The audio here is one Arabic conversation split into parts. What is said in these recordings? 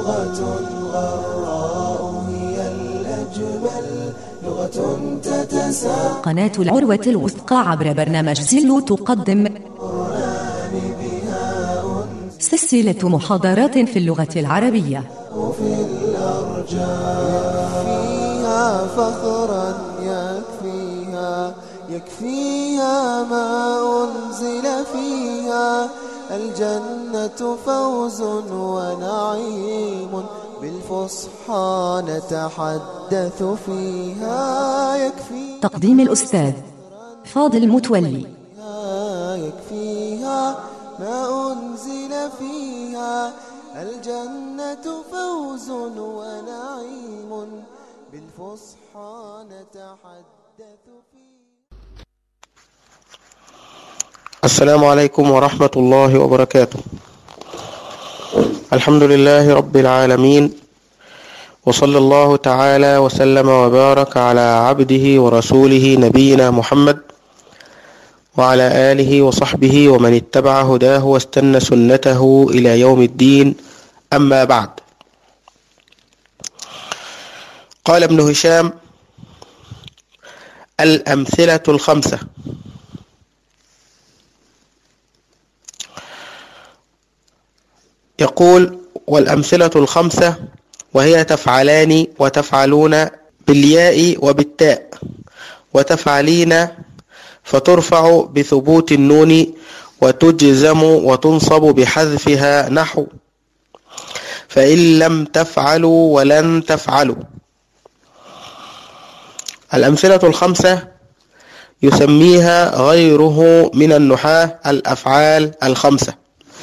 لغة غراء هي الأجمل لغة تتسامى. قناة العروة الوثقى عبر برنامج زيلو تقدم سلسلة محاضرات في اللغة العربية وفي الأرجاء فيها فخرا يكفيها ما أنزل فيها الجنة فوز ونعيم بالفصحى نتحدث فيها يكفي تقديم الأستاذ فاضل متولي. يكفيها ما أنزل فيها الجنة فوز ونعيم بالفصحى نتحدث فيها. السلام عليكم ورحمة الله وبركاته. الحمد لله رب العالمين، وصلى الله تعالى وسلم وبارك على عبده ورسوله نبينا محمد وعلى آله وصحبه ومن اتبع هداه واستنى سنته إلى يوم الدين. أما بعد، قال ابن هشام: الأمثلة الخمسة. يقول: والأمثلة الخمسة وهي تفعلان وتفعلون بالياء وبالتاء، وتفعلين فترفع بثبوت النون، وتجزم وتنصب بحذفها، نحو فإن لم تفعلوا ولن تفعلوا. الأمثلة الخمسة يسميها غيره من النحاة الأفعال الخمسة،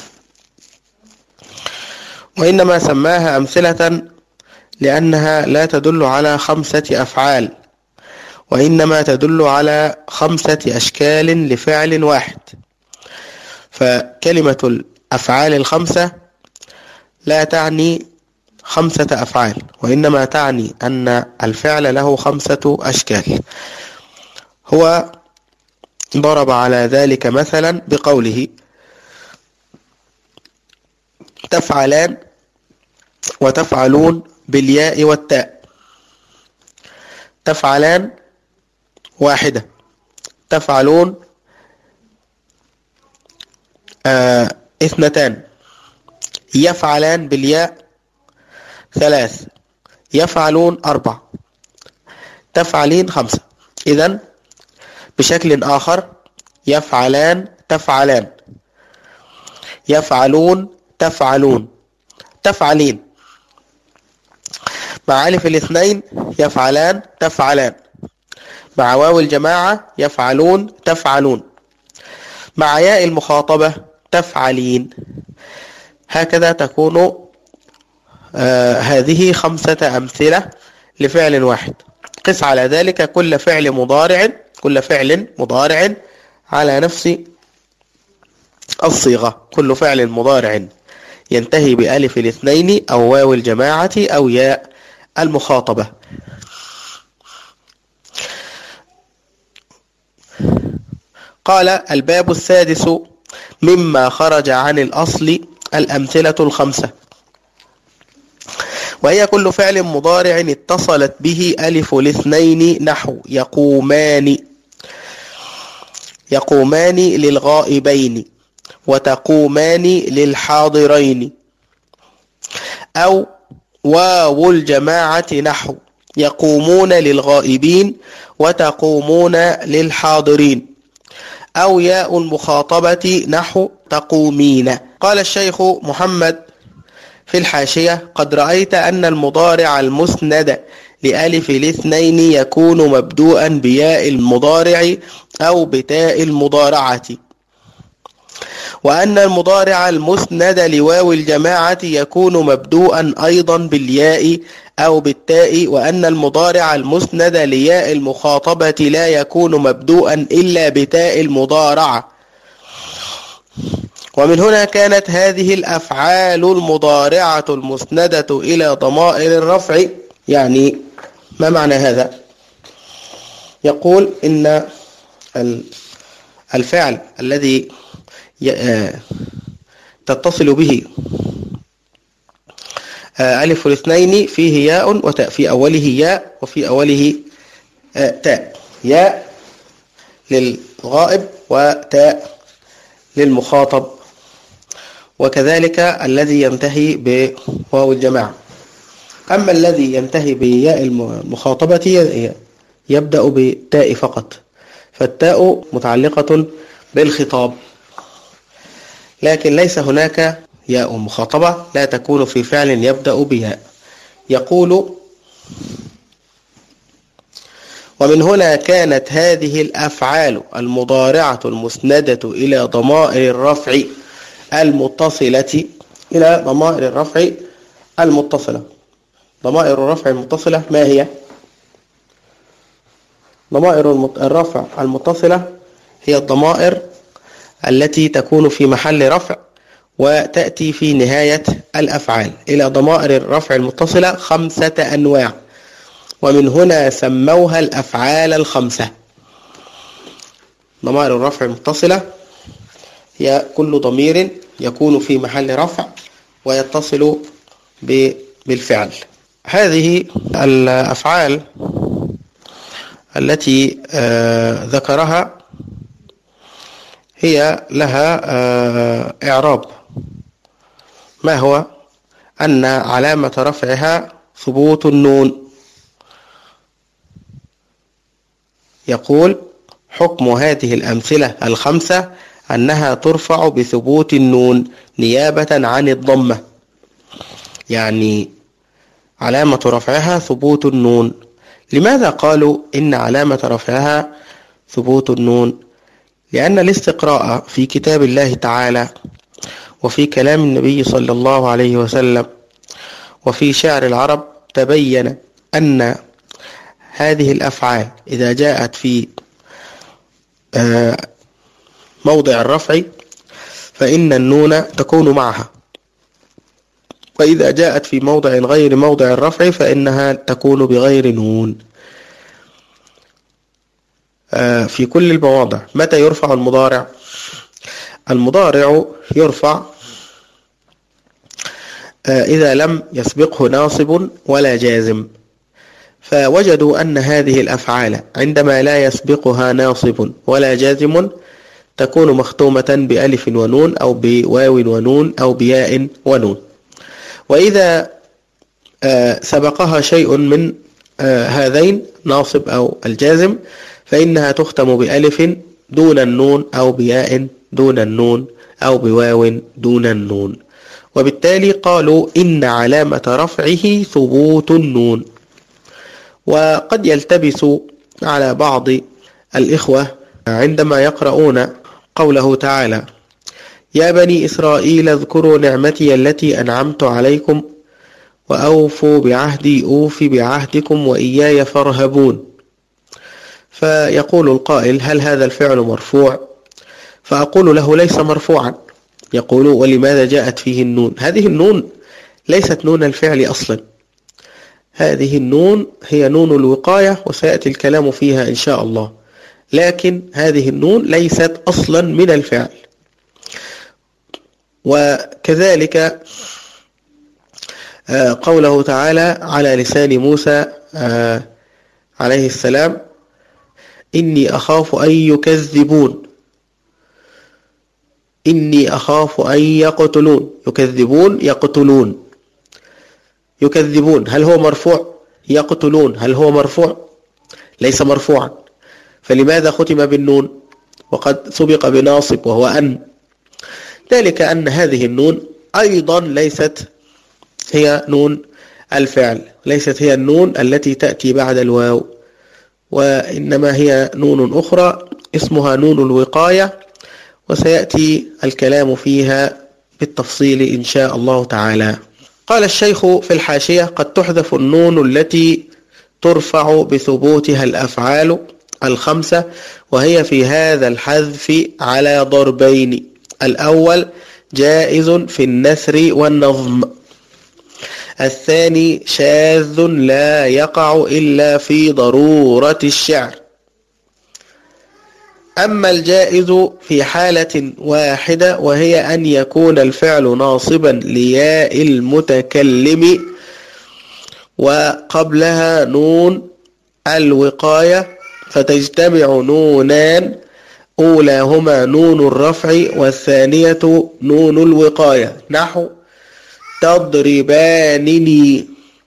وإنما سماها أمثلة لأنها لا تدل على خمسة أفعال، وإنما تدل على خمسة أشكال لفعل واحد. فكلمة الأفعال الخمسة لا تعني خمسة أفعال، وإنما تعني أن الفعل له خمسة أشكال. هو ضرب على ذلك مثلا بقوله: تفعلان وتفعلون بالياء والتاء. تفعلان واحدة، تفعلون اثنتان، يفعلان بالياء ثلاث، يفعلون أربع، تفعلين خمسة. إذن بشكل آخر: يفعلان تفعلان، يفعلون تفعلون، تفعلين. مع ألف الاثنين: يفعلان تفعلان. مع واو الجماعة: يفعلون تفعلون. مع ياء المخاطبة: تفعلين. هكذا تكون هذه خمسة أمثلة لفعل واحد. قس على ذلك كل فعل مضارع على نفس الصيغة. كل فعل مضارع ينتهي بألف الاثنين أو واو الجماعة أو ياء المخاطبة. قال: الباب السادس مما خرج عن الأصل الأمثلة الخمسة، وهي كل فعل مضارع اتصلت به ألف الاثنين، نحو يقومان، يقومان للغائبين، وتقومان للحاضرين. أو واو الجماعة، نحو يقومون للغائبين وتقومون للحاضرين. أو ياء المخاطبة، نحو تقومين. قال الشيخ محمد في الحاشية: قد رأيت أن المضارع المسند لألف الاثنين يكون مبدوءا بياء المضارع أو بتاء المضارعة، وأن المضارع المسند لواو الجماعة يكون مبدوءا أيضا بالياء أو بالتاء، وأن المضارع المسند لياء المخاطبة لا يكون مبدوءا إلا بتاء المضارعة. ومن هنا كانت هذه الأفعال المضارعة المسندة إلى ضمائر الرفع. يعني ما معنى هذا؟ يقول إن الفعل الذي تتصل به ألف الاثنين فيه ياء وتاء، في أوله ياء وفي أوله تاء، ياء للغائب وتاء للمخاطب، وكذلك الذي ينتهي بواو الجماعة. أما الذي ينتهي بياء المخاطبة يبدأ بتاء فقط، فالتاء متعلقة بالخطاب، لكن ليس هناك ياء مخاطبة لا تكون في فعل يبدأ بياء. يقول: ومن هنا كانت هذه الأفعال المضارعة المسندة إلى ضمائر الرفع المتصلة ضمائر الرفع المتصلة ما هي؟ ضمائر الرفع المتصلة هي الضمائر التي تكون في محل رفع وتأتي في نهاية الأفعال. إلى ضمائر الرفع المتصلة 5 أنواع، ومن هنا سموها الأفعال الخمسة. ضمائر الرفع المتصلة هي كل ضمير يكون في محل رفع ويتصل بالفعل. هذه الأفعال التي ذكرها هي لها إعراب. ما هو؟ أن علامة رفعها ثبوت النون. يقول: حكم هذه الأمثلة الخمسة أنها ترفع بثبوت النون نيابة عن الضمة، يعني علامة رفعها ثبوت النون. لماذا قالوا إن علامة رفعها ثبوت النون؟ لأن الاستقراء في كتاب الله تعالى وفي كلام النبي صلى الله عليه وسلم وفي شعر العرب تبين أن هذه الأفعال إذا جاءت في موضع الرفع فإن النون تكون معها، وإذا جاءت في موضع غير موضع الرفع فإنها تكون بغير نون. في كل المواضع. متى يرفع المضارع؟ المضارع يرفع إذا لم يسبقه ناصب ولا جازم، فوجدوا أن هذه الأفعال عندما لا يسبقها ناصب ولا جازم تكون مختومة بألف ونون أو بواو ونون أو بياء ونون، وإذا سبقها شيء من هذين ناصب أو الجازم فإنها تختم بألف دون النون أو بياء دون النون أو بواو دون النون. وبالتالي قالوا إن علامة رفعه ثبوت النون. وقد يلتبس على بعض الإخوة عندما يقرؤون قوله تعالى: يا بني إسرائيل اذكروا نعمتي التي أنعمت عليكم وأوفوا بعهدي أوف بعهدكم وإياي فارهبون. فيقول القائل: هل هذا الفعل مرفوع؟ فأقول له: ليس مرفوعا. يقول: ولماذا جاءت فيه النون؟ هذه النون ليست نون الفعل أصلا، هذه النون هي نون الوقاية وسيأتي الكلام فيها إن شاء الله، لكن هذه النون ليست أصلا من الفعل. وكذلك قوله تعالى على لسان موسى عليه السلام: إني أخاف أن يكذبون، إني أخاف أن يقتلون. يكذبون يقتلون. يكذبون هل هو مرفوع؟ يقتلون هل هو مرفوع؟ ليس مرفوعا. فلماذا ختم بالنون وقد سبق بناصب وهو أن؟ ذلك أن هذه النون أيضا ليست هي نون الفعل، ليست هي النون التي تأتي بعد الواو، وإنما هي نون أخرى اسمها نون الوقاية، وسيأتي الكلام فيها بالتفصيل إن شاء الله تعالى. قال الشيخ في الحاشية: قد تحذف النون التي ترفع بثبوتها الأفعال الخمسة، وهي في هذا الحذف على ضربين: الأول جائز في النثر والنظم، الثاني شاذ لا يقع إلا في ضرورة الشعر. أما الجائز في حالة واحدة وهي أن يكون الفعل ناصبا لياء المتكلم وقبلها نون الوقاية فتجتمع نونان أولاهما نون الرفع والثانية نون الوقاية نحو تضربانني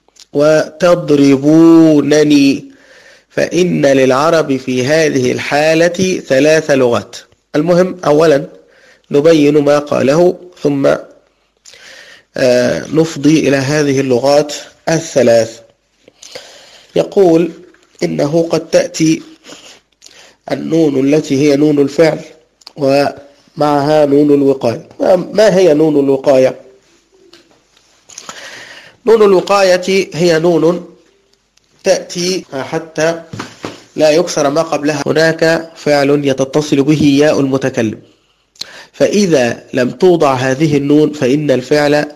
وتضربونني، فإن للعرب في هذه الحالة 3 لغات. المهم أولا نبين ما قاله ثم نفضي إلى هذه اللغات 3. يقول إنه قد تأتي النون التي هي نون الفعل ومعها نون الوقاية. ما هي نون الوقاية؟ نون الوقاية هي نون تأتي حتى لا يكسر ما قبلها. هناك فعل يتصل به ياء المتكلم، فإذا لم توضع هذه النون فإن الفعل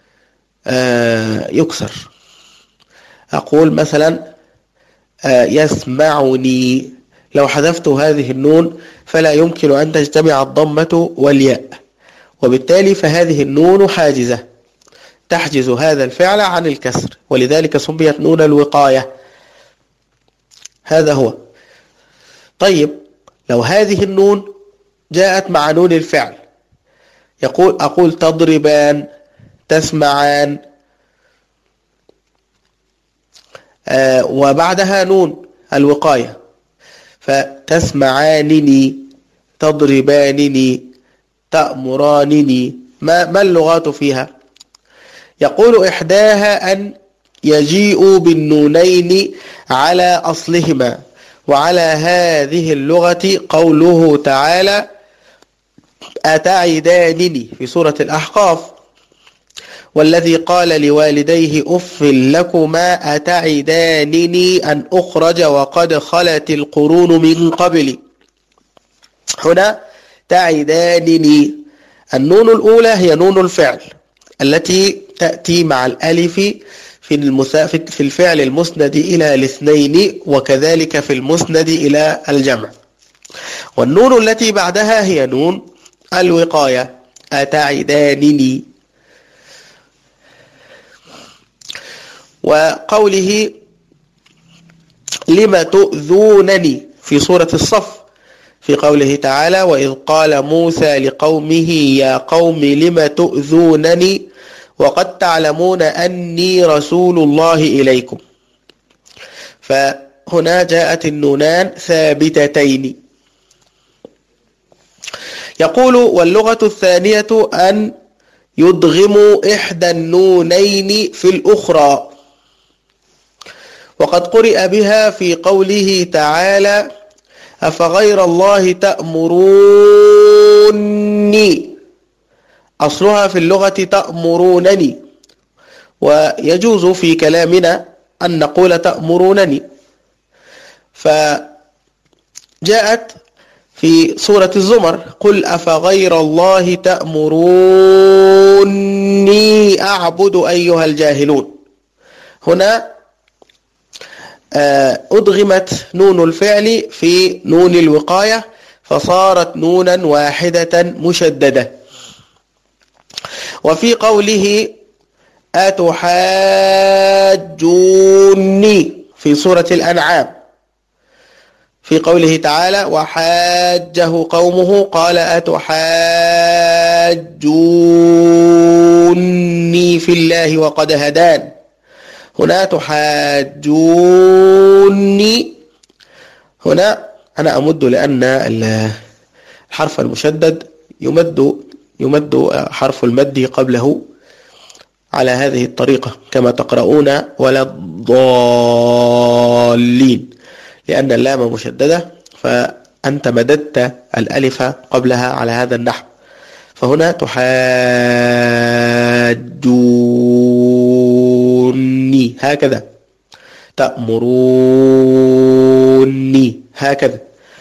يكسر. أقول مثلا يسمعني، لو حذفت هذه النون فلا يمكن أن تجتمع الضمة والياء، وبالتالي فهذه النون حاجزة تحجز هذا الفعل عن الكسر، ولذلك سميت نون الوقاية. هذا هو. طيب لو هذه النون جاءت مع نون الفعل، أقول تضربان، تسمعان، وبعدها نون الوقاية، فتسمعانني، تضربانني، تأمرانني. ما اللغات فيها؟ يقول إحداها أن يجيء بالنونين على أصلهما، وعلى هذه اللغة قوله تعالى أتعدانني في سورة الأحقاف، والذي قال لوالديه أف لكما أتعدانني أن أخرج وقد خلت القرون من قبلي. هنا تعدانني، النون الأولى هي نون الفعل التي تأتي مع الألف في الفعل المسند إلى الاثنين، وكذلك في المسند إلى الجمع. والنون التي بعدها هي نون الوقاية أتعدانني. وقوله لم تؤذونني في سورة الصف، في قوله تعالى وإذ قال موسى لقومه يا قوم لم تؤذونني وقد تعلمون أني رسول الله إليكم. فهنا جاءت النونان ثابتتين. يقول واللغة الثانية أن يدغموا إحدى النونين في الأخرى، وقد قرئ بها في قوله تعالى أفغير الله تأمروني، أصلها في اللغة تأمرونني، ويجوز في كلامنا أن نقول تأمرونني. فجاءت في سورة الزمر قل أفغير الله تأمروني أعبد أيها الجاهلون. هنا أدغمت نون الفعل في نون الوقاية فصارت نونا واحدة مشددة. وفي قوله أتحاجوني في سورة الأنعام، في قوله تعالى وحاجه قومه قال أتحاجوني في الله وقد هدان. هنا تحاجوني، هنا أنا أمد لأن الحرف المشدد يمد حرف المد قبله على هذه الطريقة كما تقرؤون ولا الضالين، لأن اللام مشددة فأنت مددت الألف قبلها على هذا النحو. فهنا تحاجوني هكذا، تأمروني هكذا.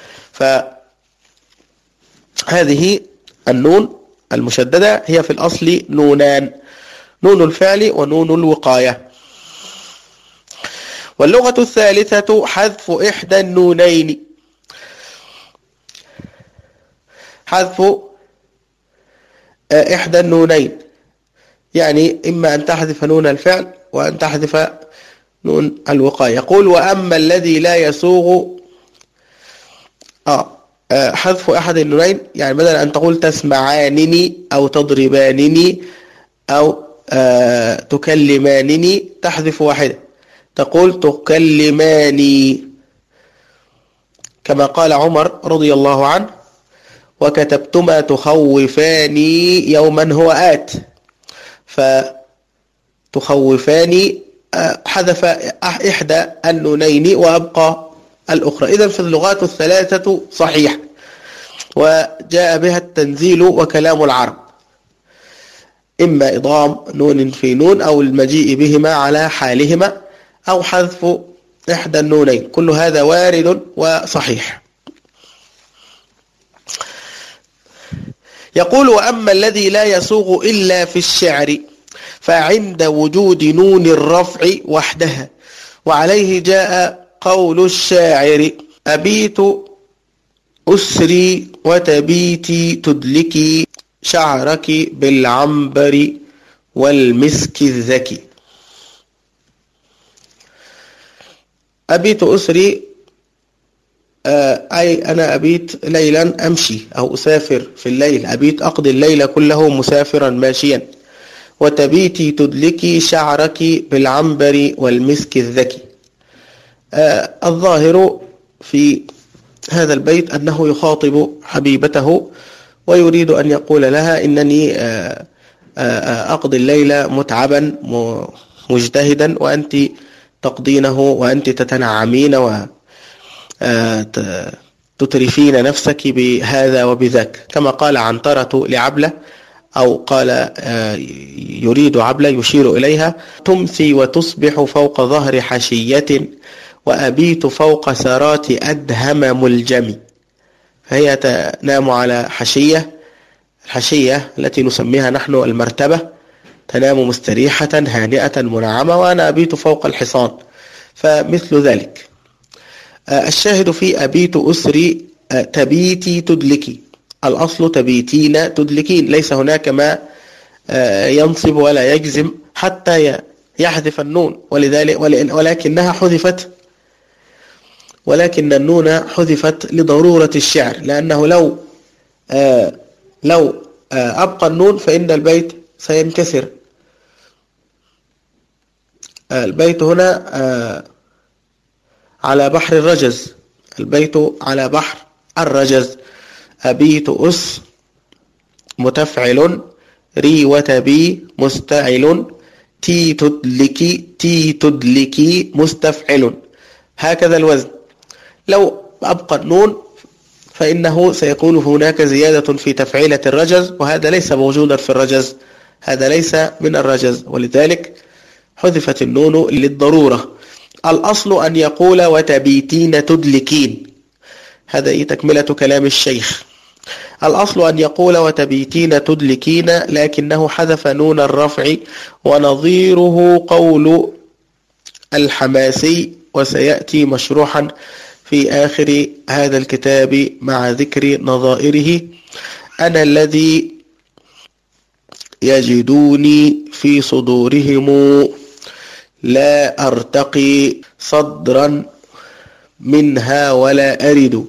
فهذه النون المشددة هي في الأصل نونان، نون الفعل ونون الوقاية. واللغة الثالثة حذف إحدى النونين. حذف إحدى النونين، يعني إما أن تحذف نون الفعل وأن تحذف نون الوقاية. يقول وأما الذي لا يسوغ حذف أحد النونين، يعني بدل أن تقول تسمعانني أو تضربانني أو تكلمانني تحذف واحدة، تقول تكلماني، كما قال عمر رضي الله عنه وكتبتما تخوفاني يوما هو آت، فتخوفاني حذف إحدى النونين وأبقى الأخرى. إذن في اللغات الثلاثة صحيح، وجاء بها التنزيل وكلام العرب، إما إضغام نون في نون أو المجيء بهما على حالهما أو حذف إحدى النونين، كل هذا وارد وصحيح. يقول وأما الذي لا يسوغ إلا في الشعر فعند وجود نون الرفع وحدها، وعليه جاء قول الشاعر أبيت أسري وتبيتي تدلكي شعرك بالعنبر والمسك الذكي. أبيت أسري أي أنا أبيت ليلا أمشي أو أسافر في الليل، أبيت أقضي الليل كله مسافرا ماشيا. وتبيتي تدلكي شعرك بالعنبر والمسك الذكي. الظاهر في هذا البيت أنه يخاطب حبيبته ويريد أن يقول لها إنني أقضي الليل متعبا مجتهدا وأنت تقضينه وأنت تتنعمين وتترفين نفسك بهذا وبذاك، كما قال عنترة لعبلة، أو قال يريد عبلة يشير إليها تمسي وتصبح فوق ظهر حشية وأبيت فوق سرات أدهم ملجم. فهي تنام على حشية، الحشية التي نسميها نحن المرتبة، تنام مستريحة هانئة منعمة، وأنا أبيت فوق الحصان، فمثل ذلك. الشاهد في أبيت أسري تبيتي تدلكي، الأصل تبيتين تدلكين، ليس هناك ما ينصب ولا يجزم حتى يحذف النون، ولكنها حذفت، ولكن النون حذفت لضرورة الشعر، لأنه لو أبقى النون فإن البيت سينكسر. البيت هنا على بحر الرجز، البيت على بحر الرجز. أبيت أس متفعل ري وتبي مستعل تي تدلكي مستفعل، هكذا الوزن. لو أبقى النون فإنه سيكون هناك زيادة في تفعيلة الرجز، وهذا ليس موجودا في الرجز، هذا ليس من الرجز، ولذلك حذفت النون للضرورة. الأصل أن يقول وتبيتين تدلكين، هذا تكملة كلام الشيخ. الأصل أن يقول وتبيتين تدلكين، لكنه حذف نون الرفع، ونظيره قول الحماسي، وسيأتي مشروحا في آخر هذا الكتاب مع ذكر نظائره. أنا الذي يجدوني في صدورهم لا أرتقي صدرا منها ولا أرد،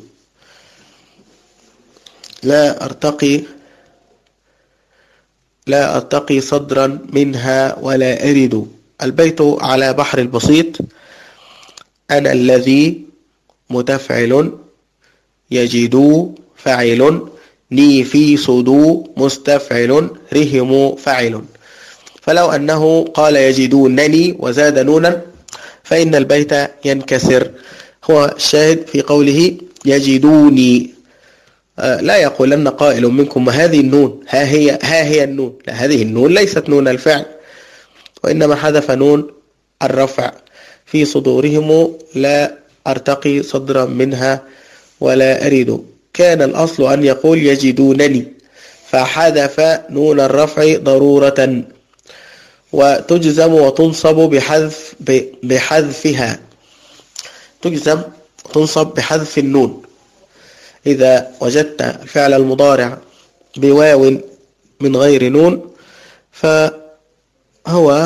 لا أرتقي صدرا منها ولا أرد. البيت على بحر البسيط. أنا الذي متفعل، يجدو فعل، ني في صدو مستفعل، رهم فعل. فلو أنه قال يجدونني وزاد نونا فإن البيت ينكسر. هو الشاهد في قوله يجدوني. لا يقولن قائل منكم ما هذه النون، ها هي النون، لا، هذه النون ليست نون الفعل، وإنما حذف نون الرفع. في صدورهم لا أرتقي صدرا منها ولا أريد. كان الأصل أن يقول يجدونني، فحذف نون الرفع ضرورة، وتجزم وتنصب بحذفها، تجزم وتنصب بحذف النون. إذا وجدت الفعل المضارع بواو من غير نون فهو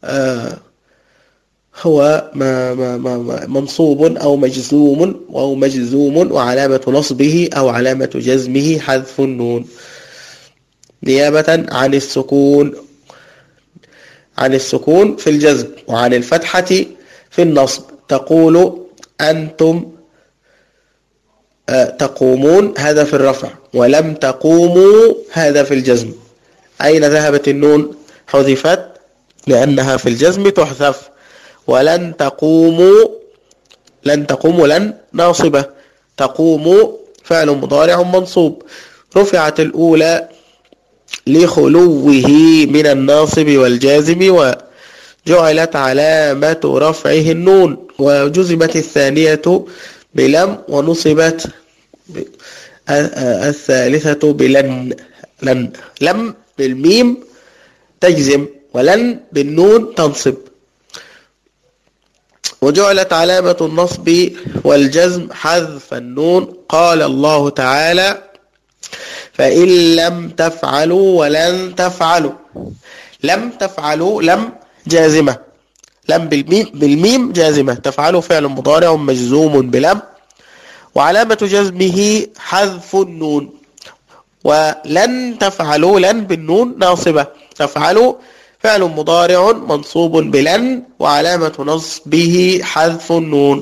منصوب أو مجزوم وعلامة نصبه أو علامة جزمه حذف النون نيابة عن السكون في الجزم وعن الفتحة في النصب. تقول أنتم تقومون، هذا في الرفع، ولم تقوموا هذا في الجزم. أين ذهبت النون؟ حذفت لأنها في الجزم تحذف. ولن تقوموا لن ناصبة، تقوموا فعل مضارع منصوب، رفعت الأولى لخلوه من الناصب والجازم وجعلت علامة رفعه النون، وجزمت الثانية بلم ونصبت الثالثة بلن. لم بالميم تجزم ولن بالنون تنصب. وجعلت علامة النصب والجزم حذف النون. قال الله تعالى فإن لم تفعلوا ولن تفعلوا. لم تفعلوا لم جازمة، لم بالميم جازمة، تفعلوا فعل مضارع مجزوم بلم وعلامة جزمه حذف النون. ولن تفعلوا لن بالنون ناصبة، تفعلوا فعل مضارع منصوب بلن وعلامة نصبه حذف النون.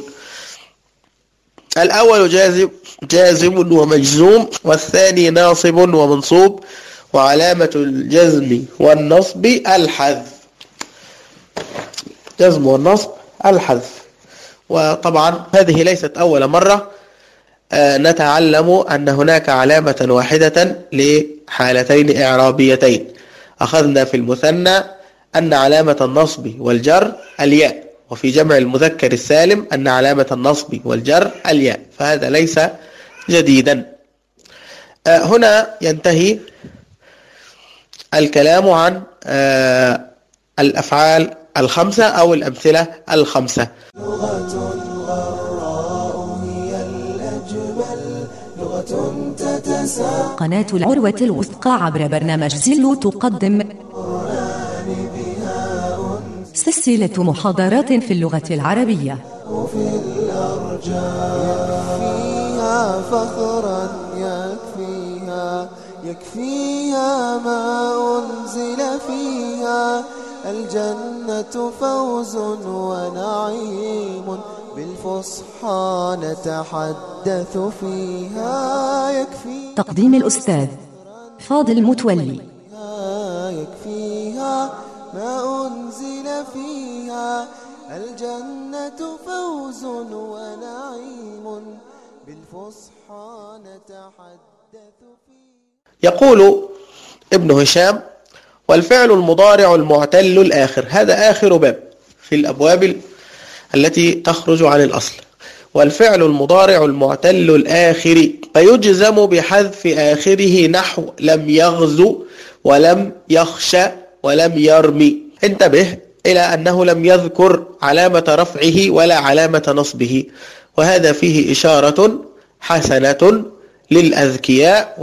الأول جازم ومجزوم، والثاني ناصب ومنصوب وعلامة الجزم والنصب الحذف. جزم والنصب الحذف. وطبعا هذه ليست أول مرة نتعلم أن هناك علامة واحدة لحالتين إعرابيتين. أخذنا في المثنى أن علامة النصب والجر الياء، وفي جمع المذكر السالم أن علامة النصب والجر الياء، فهذا ليس جديدا. هنا ينتهي الكلام عن الأفعال الخمسة أو الأمثلة الخمسة. لغة غراء هي الأجمل، لغة تتساءل. قناة العروة الوثقى عبر برنامج زيلو تقدم سلسلة محاضرات في اللغة العربية. وفي الأرجاء يكفيها فخرا، يكفيها ما أنزل فيها. الجنة فوز ونعيم، بالفصحى نتحدث فيها. يكفي تقديم الأستاذ فاضل متولي. يكفيها ما أنزل فيها. الجنة فوز ونعيم، بالفصحى نتحدث فيها. يقول ابن هشام والفعل المضارع المعتل الآخر. هذا آخر باب في الأبواب التي تخرج عن الأصل. والفعل المضارع المعتل الآخر فيجزم بحذف آخره نحو لم يغزو ولم يخشى ولم يرمي. انتبه إلى أنه لم يذكر علامة رفعه ولا علامة نصبه، وهذا فيه إشارة حسنة للأذكياء،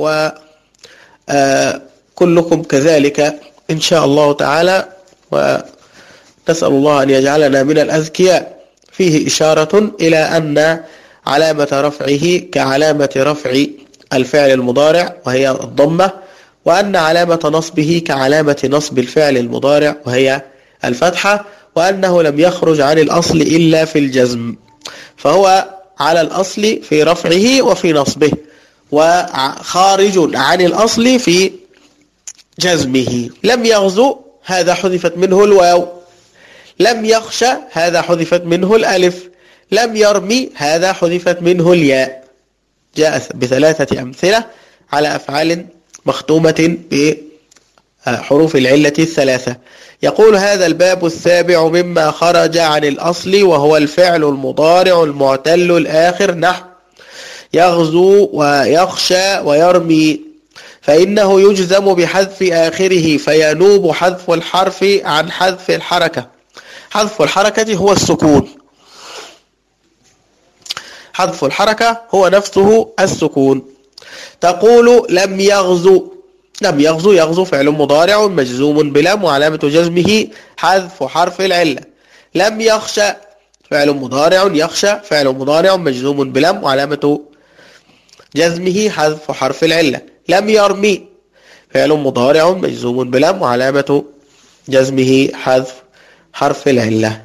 وكلكم كذلك إن شاء الله تعالى، ونسأل الله أن يجعلنا من الأذكياء. فيه إشارة إلى أن علامة رفعه كعلامة رفع الفعل المضارع وهي الضمة، وأن علامة نصبه كعلامة نصب الفعل المضارع وهي الفتحة، وأنه لم يخرج عن الأصل إلا في الجزم، فهو على الأصل في رفعه وفي نصبه، وخارج عن الأصل في جزمه. لم يغزو هذا حذفت منه الواو، لم يخشى هذا حذفت منه الألف، لم يرمي هذا حذفت منه الياء. جاء بثلاثة أمثلة على أفعال مختومة بحروف العلة الثلاثة. يقول هذا الباب السابع مما خرج عن الأصل، وهو الفعل المضارع المعتل الآخر نحو يغزو ويخشى ويرمي، فإنه يجزم بحذف آخره، فينوب حذف الحرف عن حذف الحركة. حذف الحركة هو السكون. حذف الحركة هو نفسه السكون. تقول لم يغزو. لم يغزو، يغزو فعل مضارع مجزوم بلم وعلامة جزمه حذف حرف العلة. لم يخشى فعل مضارع، يخشى فعل مضارع مجزوم بلم وعلامة جزمه حذف حرف العلة. لم يرمي فعل مضارع مجزوم بلم وعلامة جزمه حذف حرف العلة.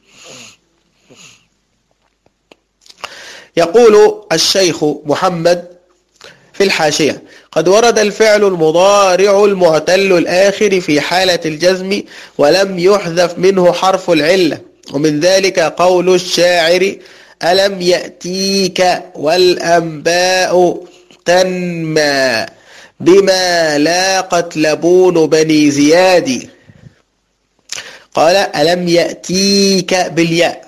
يقول الشيخ محمد في الحاشية: قد ورد الفعل المضارع المعتل الآخر في حالة الجزم ولم يحذف منه حرف العلة، ومن ذلك قول الشاعر: ألم يأتيك والأنباء تنمى بما لاقت لبون بني زياد. قال ألم يأتيك بالياء،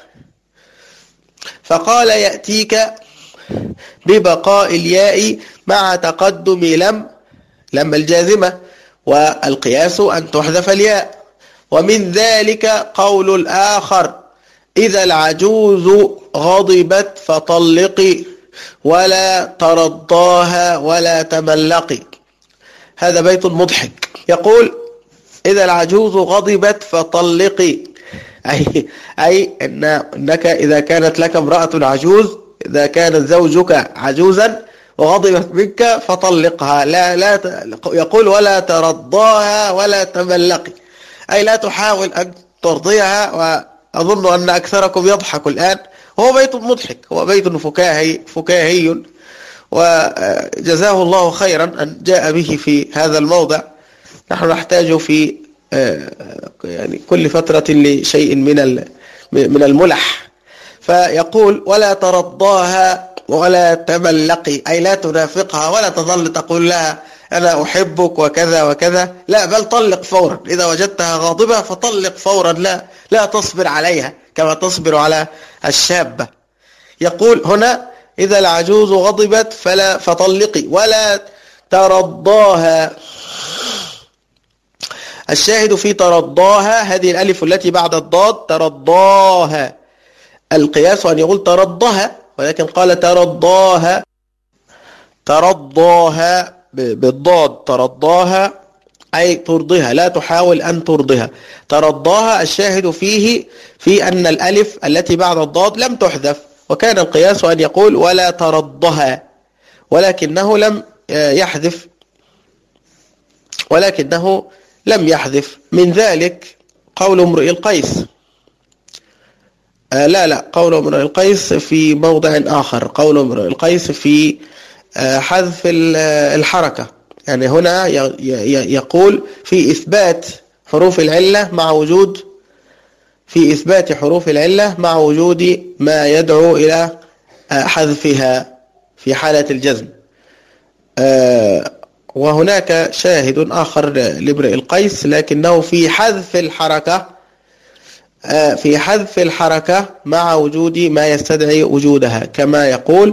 فقال يأتيك ببقاء الياء مع تقدم لم الجازمة، والقياس أن تحذف الياء. ومن ذلك قول الآخر: إذا العجوز غضبت فطلقي ولا ترضاها ولا تملقي. هذا بيت مضحك. يقول: إذا العجوز غضبت فطلقي، أي أنك إذا كانت لك امرأة عجوز، إذا كان زوجك عجوزا وغضبت منك فطلقها. لا يقول: ولا ترضاها ولا تملقي، أي لا تحاول أن ترضيها. وأظن أن أكثركم يضحك الآن. هو بيت مضحك، هو بيت فكاهي، وجزاه الله خيرا أن جاء به في هذا الموضع. نحن نحتاج في يعني كل فترة لشيء من الملح. فيقول: ولا ترضاها ولا تملقي، أي لا تنافقها ولا تظل تقول لها أنا أحبك وكذا وكذا، لا، بل طلق فورا. إذا وجدتها غاضبة فطلق فورا، لا تصبر عليها كما تصبر على الشابة. يقول هنا: إذا العجوز غضبت فطلقي ولا ترضاها. الشاهد في ترضاها هذه الألف التي بعد الضاد، ترضاها. القياس أن يقول ترضها، ولكن قال ترضاها. ترضاها بالضاد، ترضاها أي ترضها، لا تحاول أن ترضها. ترضاها الشاهد فيه في أن الألف التي بعد الضاد لم تحذف، وكان القياس أن يقول ولا ترضها، ولكنه لم يحذف. من ذلك قول امرئ القيس، قول امرئ القيس في موضع آخر. قول امرئ القيس في حذف الحركة، يعني هنا يقول في إثبات حروف العلة مع وجود ما يدعو إلى حذفها في حالة الجزم. وهناك شاهد آخر لامرئ القيس لكنه في حذف الحركة مع وجود ما يستدعي وجودها، كما يقول: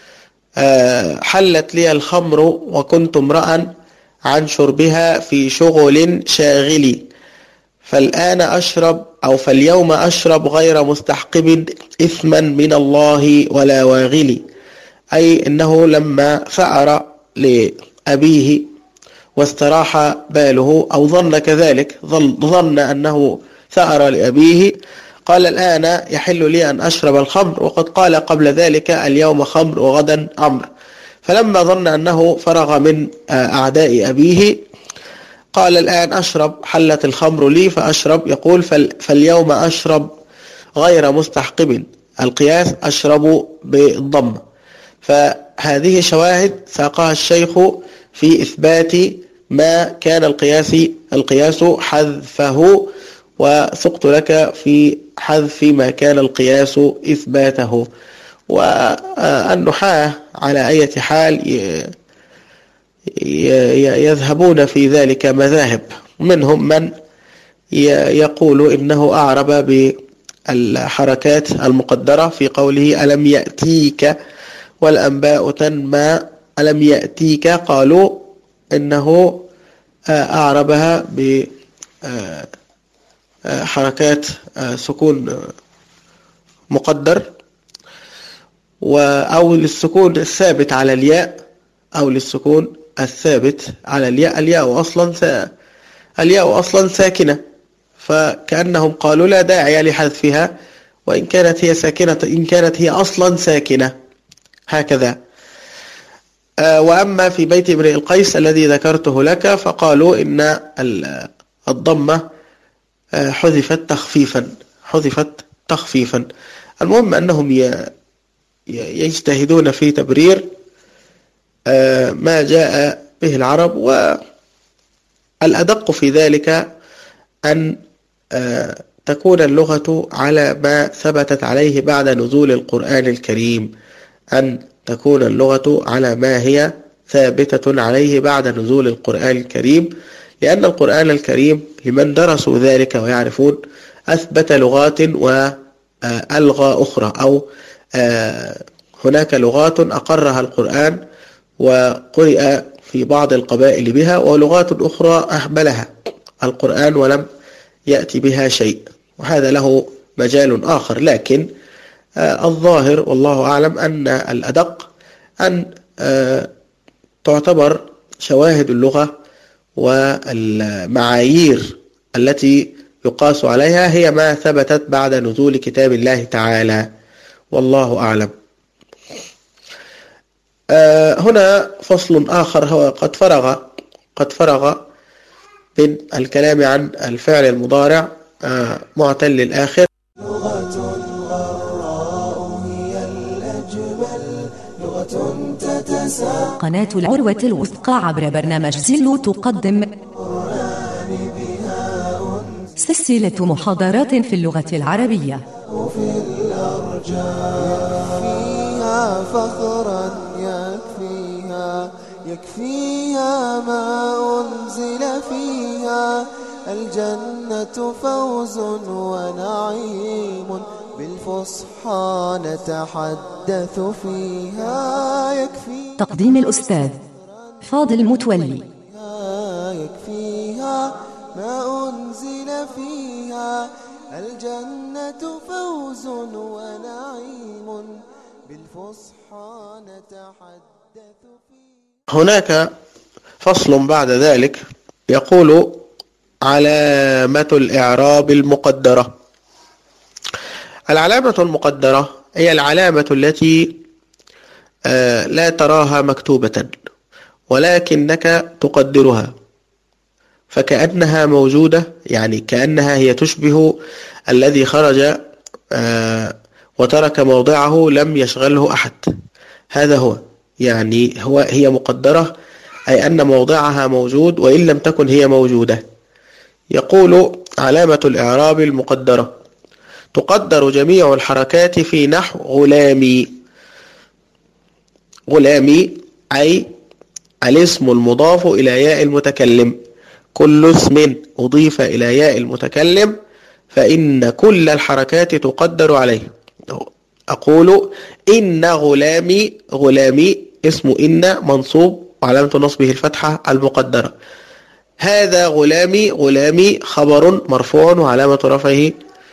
حلت لي الخمر وكنت امرأ عن شربها في شغل شاغلي، فالآن أشرب أو فاليوم أشرب غير مستحقب إثما من الله ولا واغلي. أي إنه لما ثأر لأبيه واستراح باله، أو ظن كذلك، ظن أنه ثأر لأبيه، قال: الآن يحل لي أن أشرب الخمر، وقد قال قبل ذلك: اليوم خمر وغدا أمر. فلما ظن أنه فرغ من أعداء أبيه قال: الآن أشرب، حلت الخمر لي فأشرب. يقول: فاليوم أشرب غير مستحقب، القياس أشرب بالضم. فهذه شواهد ساقها الشيخ في إثبات ما كان القياس حذفه، وسقت لك في حذف ما كان القياس إثباته. والنحاة على أي حال يذهبون في ذلك مذاهب، منهم من يقول إنه أعرب بالحركات المقدرة في قوله ألم يأتيك والأنباء تنمى. ألم يأتيك قالوا إنه أعربها بحركات سكون مقدر، أو للسكون الثابت على الياء، أو للسكون الثابت على الياء. الياء أصلا ساكنة، فكأنهم قالوا لا داعي لحذفها وإن كانت هي ساكنة، إن كانت هي أصلا ساكنة هكذا. وأما في بيت امرئ القيس الذي ذكرته لك فقالوا إن الضمة حذفت تخفيفا. المهم أنهم يجتهدون في تبرير ما جاء به العرب، والأدق في ذلك أن تكون اللغة على ما ثبتت عليه بعد نزول القرآن الكريم، أن تكون اللغة على ما هي ثابتة عليه بعد نزول القرآن الكريم، لأن القرآن الكريم لمن درسوا ذلك ويعرفون أثبت لغات وألغى أخرى، أو هناك لغات أقرها القرآن وقرئ في بعض القبائل بها، ولغات أخرى أهملها القرآن ولم يأتي بها شيء، وهذا له مجال آخر. لكن الظاهر والله أعلم أن الأدق أن تعتبر شواهد اللغة والمعايير التي يقاس عليها هي ما ثبتت بعد نزول كتاب الله تعالى، والله أعلم. هنا فصل آخر، هو قد فرغ من الكلام عن الفعل المضارع معتل الآخر. لغة الغراء هي الأجمل، لغة تتساءل. قناة العروة الوثقى عبر برنامج زيلو تقدم سلسلة محاضرات في اللغة العربية. وفي الأرجاء فيها فخرا يكفيها ما أنزل فيها، الجنة فوز ونعيم، بالفصحى نتحدث فيها. يكفي تقديم الأستاذ فاضل متولي. يكفيها ما أنزل فيها، الجنة فوز ونعيم، بالفصحى نتحدث فيها. هناك فصل بعد ذلك يقول علامة الإعراب المقدرة. العلامة المقدرة هي العلامة التي لا تراها مكتوبة ولكنك تقدرها، فكأنها موجودة، يعني كأنها هي تشبه الذي خرج وترك موضعه لم يشغله أحد. هذا هو، يعني هي مقدرة، أي أن موضعها موجود وإن لم تكن هي موجودة. يقول علامة الإعراب المقدرة: تقدر جميع الحركات في نحو غلامي. غلامي أي الاسم المضاف إلى ياء المتكلم، كل اسم أضيف إلى ياء المتكلم فإن كل الحركات تقدر عليه. أقول إن غلامي، غلامي اسم إن منصوب وعلامة نصبه الفتحة المقدرة. هذا غلامي، غلامي خبر مرفوع وعلامة رفعه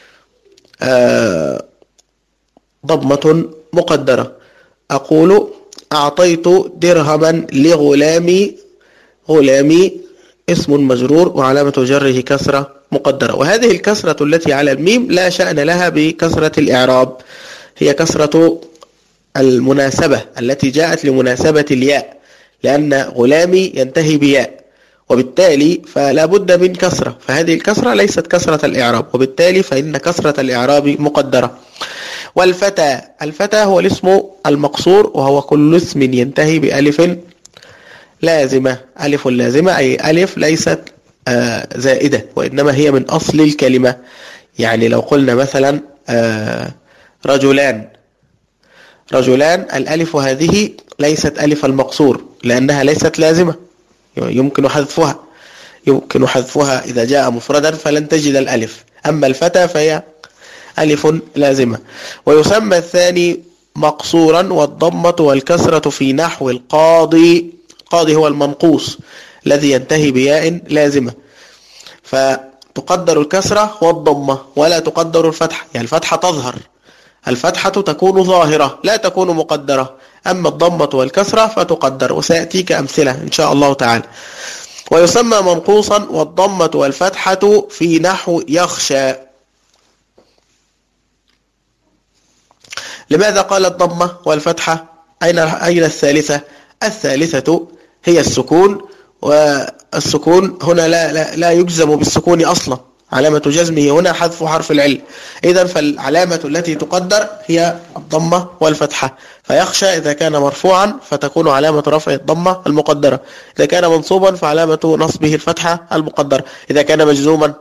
ضمة مقدرة. أقول أعطيت درهما لغلامي، غلامي اسم مجرور وعلامة جره كسرة مقدرة. وهذه الكسرة التي على الميم لا شأن لها بكسرة الإعراب، هي كسرة المناسبة التي جاءت لمناسبة الياء، لأن غلامي ينتهي بياء، وبالتالي فلا بد من كسرة، فهذه الكسرة ليست كسرة الإعراب، وبالتالي فإن كسرة الإعراب مقدرة. والفتى، الفتى هو الاسم المقصور، وهو كل اسم ينتهي بألف لازمة. ألف لازمة أي ألف ليست زائدة، وإنما هي من أصل الكلمة. يعني لو قلنا مثلا رجلان، رجلان، الألف هذه ليست ألف المقصور لأنها ليست لازمة، يمكن حذفها إذا جاء مفردا فلن تجد الألف. أما الفتى فهي ألف لازمة. ويسمى الثاني مقصورا، والضمة والكسرة في نحو القاضي. القاضي هو المنقوص الذي ينتهي بياء لازمة، فتقدر الكسرة والضمة ولا تقدر الفتحة، يعني الفتحة تظهر الفتحة تكون ظاهرة لا تكون مقدرة، أما الضمة والكسرة فتقدر، وسيأتيك أمثلة إن شاء الله تعالى. ويسمى منقوصا والضمة والفتحة في نحو يخشى. لماذا قال الضمة والفتحة؟ أين الثالثة؟ الثالثة هي السكون، والسكون هنا لا يجزم بالسكون أصلا، علامة جزمه هنا حذف حرف العلة. إذن فالعلامة التي تقدر هي الضمة والفتحة. فيخشى إذا كان مرفوعا فتكون علامة رفع الضمة المقدرة، إذا كان منصوبا فعلامة نصبه الفتحة المقدرة، إذا كان مجزوما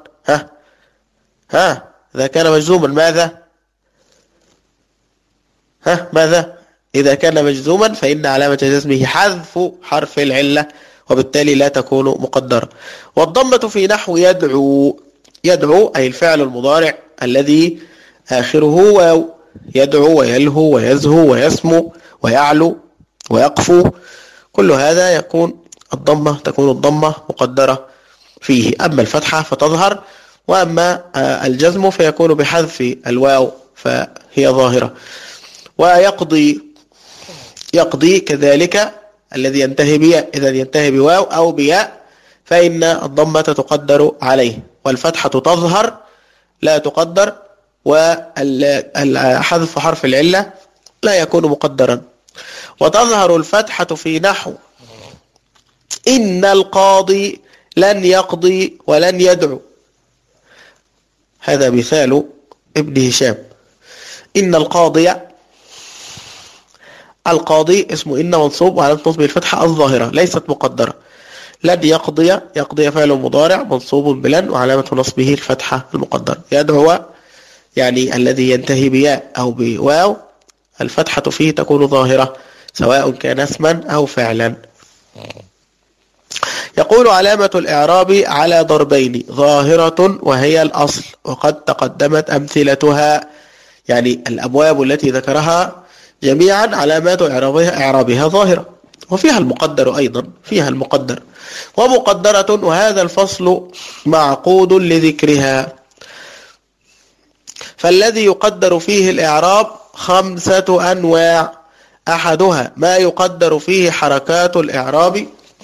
إذا كان مجزوما ماذا؟ إذا كان مجزوما فإن علامة جزمه حذف حرف العلة، وبالتالي لا تكون مقدرة. والضمة في نحو يدعو. يدعو أي الفعل المضارع الذي آخره واو، يدعو ويلهو ويزهو ويسمو ويعلو ويقفو، كل هذا يكون تكون الضمة مقدرة فيه. أما الفتحة فتظهر، وأما الجزم فيكون بحذف الواو فهي ظاهرة. يقضي كذلك الذي ينتهي بياء، إذا ينتهي بواو أو بياء فإن الضمة تقدر عليه، والفتحة تظهر لا تقدر، وحذف حرف العلة لا يكون مقدرا. وتظهر الفتحة في نحو إن القاضي لن يقضي ولن يدعو. هذا مثال ابن هشام. إن القاضي اسمه إن منصوب وعلامة نصبه الفتحة الظاهرة ليست مقدرة. لن يقضي فعل مضارع منصوب بلن وعلامة نصبه الفتحة المقدرة. يدعو يعني الذي ينتهي بياء أو بواو الفتحة فيه تكون ظاهرة سواء كان اسما أو فعلا. يقول علامة الإعراب على ضربين: ظاهرة وهي الأصل، وقد تقدمت أمثلتها، يعني الأبواب التي ذكرها جميعا علامات إعرابها ظاهرة، وفيها المقدر أيضا، فيها المقدر ومقدرة، وهذا الفصل معقود لذكرها. فالذي يقدر فيه الإعراب 5 أنواع: أحدها ما يقدر فيه حركات الإعراب،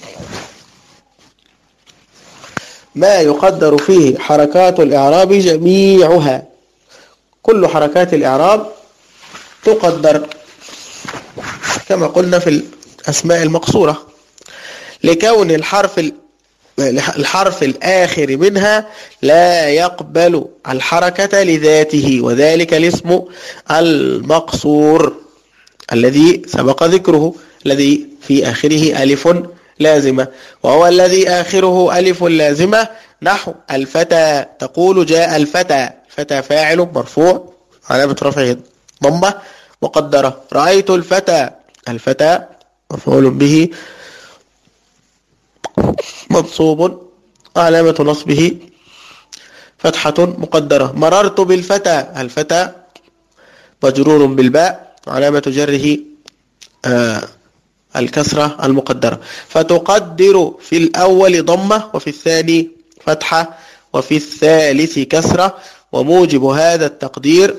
جميعها، كل حركات الإعراب تقدر كما قلنا في الأسماء المقصورة، لكون الحرف الآخر منها لا يقبل الحركة لذاته، وذلك الاسم المقصور الذي سبق ذكره، الذي في آخره ألف لازمة، وهو الذي آخره ألف لازمة، نحو الفتى، تقول جاء الفتى، فتى فاعل مرفوع علامة رفعه ضمة مقدرة. رأيت الفتى، الفتى مفعول به منصوب علامة نصبه فتحة مقدرة. مررت بالفتى، الفتى مجرور بالباء علامة جره الكسرة المقدرة. فتقدر في الأول ضمة، وفي الثاني فتحة، وفي الثالث كسرة. وموجب هذا التقدير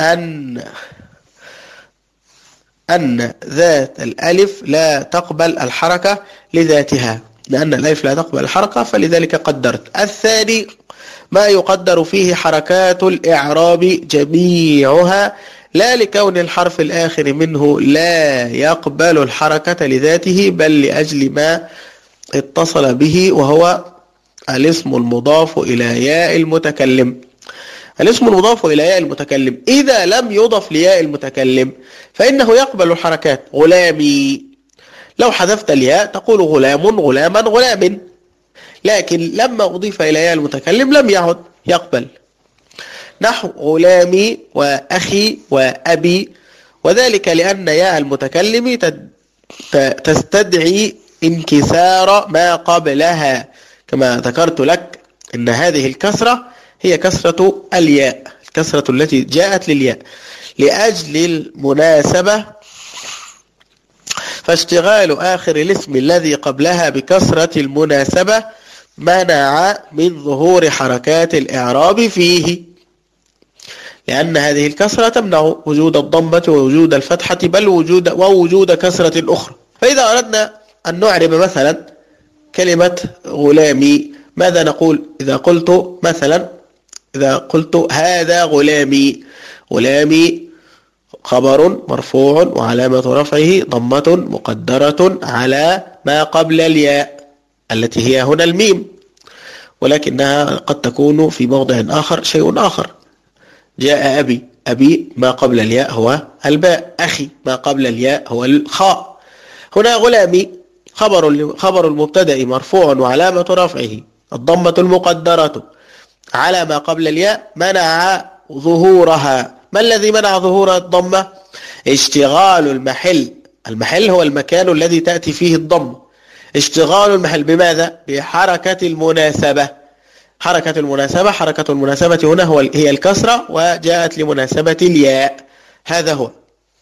أن ذات الألف لا تقبل الحركة لذاتها، لأن الألف لا تقبل الحركة فلذلك قدرت. الثاني ما يقدر فيه حركات الإعراب جميعها، لا لكون الحرف الآخر منه لا يقبل الحركة لذاته، بل لأجل ما اتصل به، وهو الاسم المضاف إلى ياء المتكلم. الاسم المضاف إلى ياء المتكلم إذا لم يضف لياء المتكلم فإنه يقبل الحركات. غلامي، لو حذفت الياء تقول غلام، غلاما، غلام، لكن لما أضيف إلى ياء المتكلم لم يعد يقبل، نحو غلامي وأخي وأبي، وذلك لأن ياء المتكلم تستدعي انكسار ما قبلها، كما ذكرت لك إن هذه الكسرة هي كسرة الياء، الكسرة التي جاءت للياء لأجل المناسبة، فاشتغال آخر الاسم الذي قبلها بكسرة المناسبة منع من ظهور حركات الإعراب فيه، لأن هذه الكسرة تمنع وجود الضمة ووجود الفتحة بل ووجود كسرة أخرى. فإذا أردنا أن نعرب مثلا كلمة غلامي، ماذا نقول؟ إذا قلت هذا غلامي، غلامي خبر مرفوع وعلامة رفعه ضمة مقدرة على ما قبل الياء التي هي هنا الميم، ولكنها قد تكون في موضع آخر شيء آخر. جاء أبي، أبي ما قبل الياء هو الباء، أخي ما قبل الياء هو الخاء. هنا غلامي خبر المبتدأ مرفوع وعلامة رفعه الضمة المقدرة على ما قبل الياء منع ظهورها. ما الذي منع ظهور الضمة؟ اشتغال المحل. المحل هو المكان الذي تأتي فيه الضم. اشتغال المحل بماذا؟ بحركة المناسبة. حركة المناسبة هنا هي الكسرة، وجاءت لمناسبة الياء. هذا هو.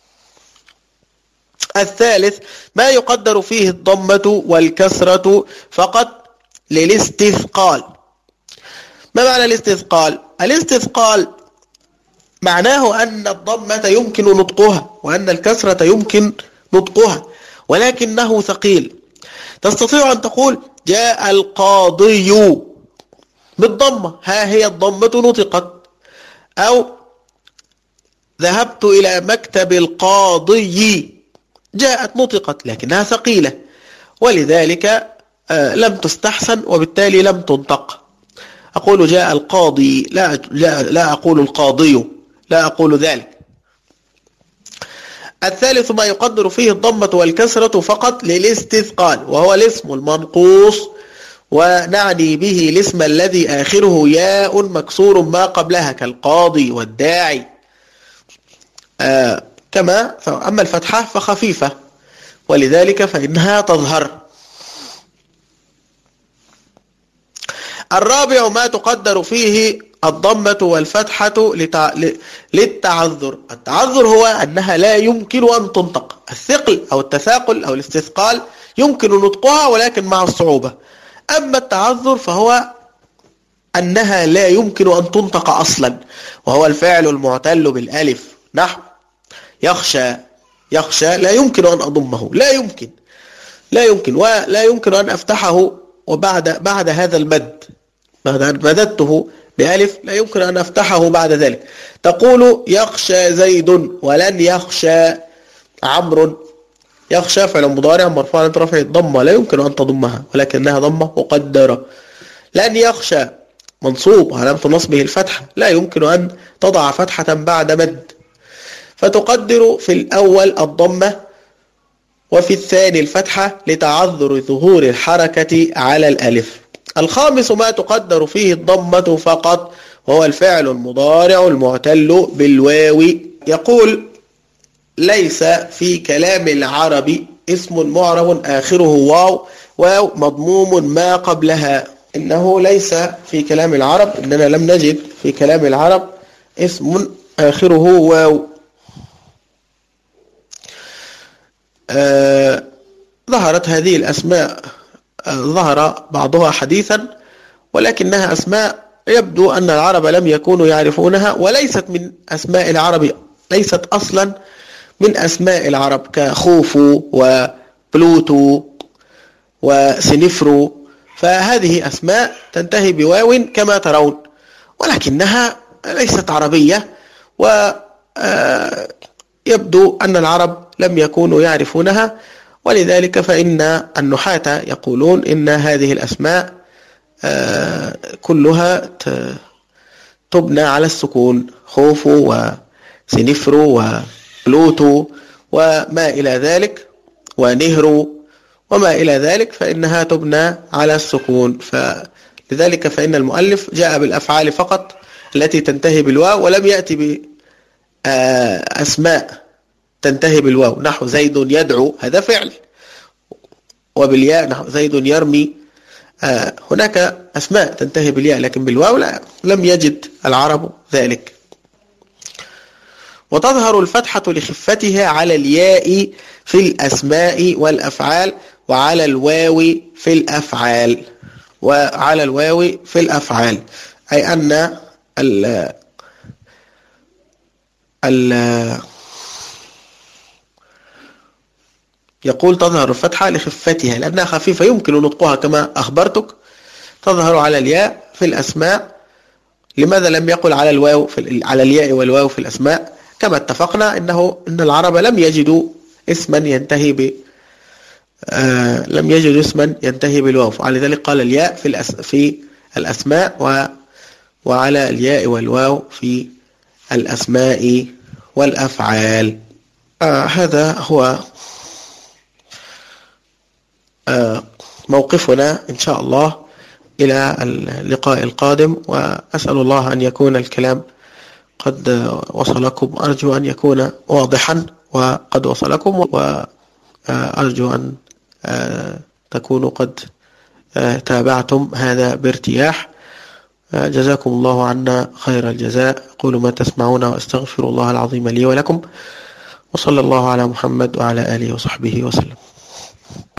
الثالث ما يقدر فيه الضمة والكسرة فقط للاستثقال. ما معنى الاستثقال؟ الاستثقال معناه أن الضمة يمكن نطقها وأن الكسرة يمكن نطقها ولكنه ثقيل. تستطيع أن تقول جاء القاضي بالضمة، ها هي الضمة نطقت، أو ذهبت إلى مكتب القاضي، جاءت نطقت لكنها ثقيلة، ولذلك لم تستحسن وبالتالي لم تنطق. أقول جاء القاضي، لا أقول القاضي، لا أقول ذلك. الثالث ما يقدر فيه الضمة والكسرة فقط للاستثقال، وهو الاسم المنقوص، ونعني به الاسم الذي آخره ياء مكسور ما قبلها كالقاضي والداعي. أما الفتحة فخفيفة ولذلك فإنها تظهر. الرابع ما تقدر فيه الضمة والفتحة للتعذر. التعذر هو أنها لا يمكن أن تنطق. الثقل أو التثاقل أو الاستثقال يمكن نطقها ولكن مع الصعوبة. أما التعذر فهو أنها لا يمكن أن تنطق أصلا، وهو الفعل المعتل بالألف. نحو يخشى، يخشى لا يمكن أن أضمه، لا يمكن ولا يمكن أن أفتحه، وبعد هذا المد بعد أن مددته بألف لا يمكن أن أفتحه بعد ذلك. تقول يخشى زيد ولن يخشى عمرو. يخشى فعل مضارع مرفوع علامة رفعه الضمة لا يمكن أن تضمها ولكنها ضمة مقدرة. لن يخشى منصوب علامة نصبه الفتحة لا يمكن أن تضع فتحة بعد مد، فتقدر في الأول الضمة وفي الثاني الفتحة لتعذر ظهور الحركة على الألف. الخامس ما تقدر فيه الضمة فقط، وهو الفعل المضارع المعتل بالواو. يقول ليس في كلام العرب اسم معرب آخره واو مضموم ما قبلها. إنه ليس في كلام العرب، إننا لم نجد في كلام العرب اسم آخره واو. ظهرت هذه الأسماء، ظهر بعضها حديثا، ولكنها أسماء يبدو أن العرب لم يكونوا يعرفونها، وليست من أسماء العرب، ليست أصلا من أسماء العرب كخوفو وبلوتو وسنفرو. فهذه أسماء تنتهي بواو كما ترون، ولكنها ليست عربية، ويبدو أن العرب لم يكونوا يعرفونها، ولذلك فإن النحاة يقولون إن هذه الأسماء كلها تبنى على السكون، خوفو وسنفرو وبلوتو وما إلى ذلك ونهرو وما إلى ذلك، فإنها تبنى على السكون. فلذلك فإن المؤلف جاء بالأفعال فقط التي تنتهي بالواو، ولم يأتي بأسماء تنتهي بالواو. نحو زيد يدعو، هذا فعل، وبالياء نحو زيد يرمي. هناك أسماء تنتهي بالياء لكن بالواو لم يجد العرب ذلك. وتظهر الفتحة لخفتها على الياء في الأسماء والأفعال، وعلى الواو في الأفعال، أي أن يقول تظهر الفتحة لخفتها لأنها خفيفة يمكن نطقها كما أخبرتك، تظهر على الياء في الأسماء. لماذا لم يقل على الواو على الياء والواو في الأسماء؟ كما اتفقنا إن العرب لم يجدوا اسما ينتهي بالواو، وعلى ذلك قال الياء في الأسماء وعلى الياء والواو في الأسماء والأفعال. هذا هو موقفنا إن شاء الله إلى اللقاء القادم، وأسأل الله أن يكون الكلام قد وصلكم، أرجو أن يكون واضحا وقد وصلكم، وأرجو أن تكونوا قد تابعتم هذا بارتياح. جزاكم الله عنا خير الجزاء. أقول ما تسمعون وأستغفر الله العظيم لي ولكم، وصلى الله على محمد وعلى آله وصحبه وسلم.